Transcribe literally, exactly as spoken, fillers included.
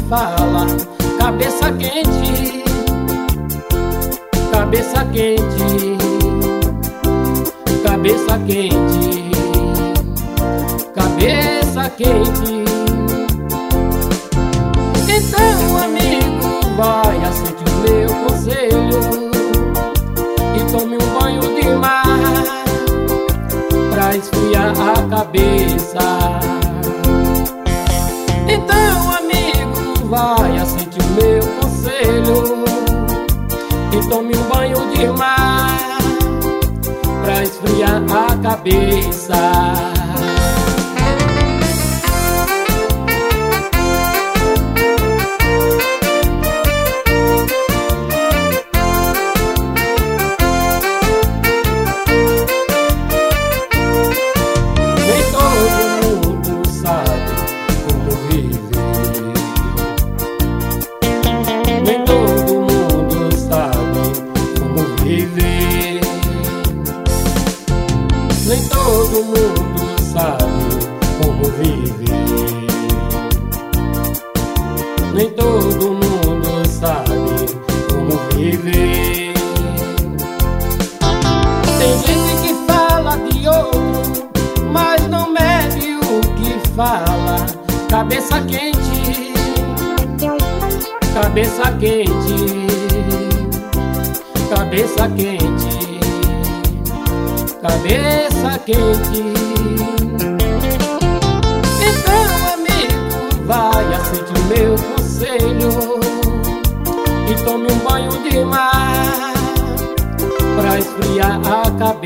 fala. Cabeça quente, cabeça quente, cabeça quente, cabeça quente. Então, amigo, vai, aceite o meu conselho e tome um banho de mar pra esfriar a cabeça. Então, amigo, vai, aceite o meu conselho e tome um banho de mar pra esfriar a cabeça. Nem todo mundo sabe como viver. Nem todo mundo sabe como viver. Nem todo mundo sabe como viver. Tem gente que fala de outro, mas não mede o que fala. Cabeça quente, cabeça quente, cabeça quente, cabeça quente. Então, amigo, vai, aceite o meu conselho e tome um banho de mar pra esfriar a cabeça.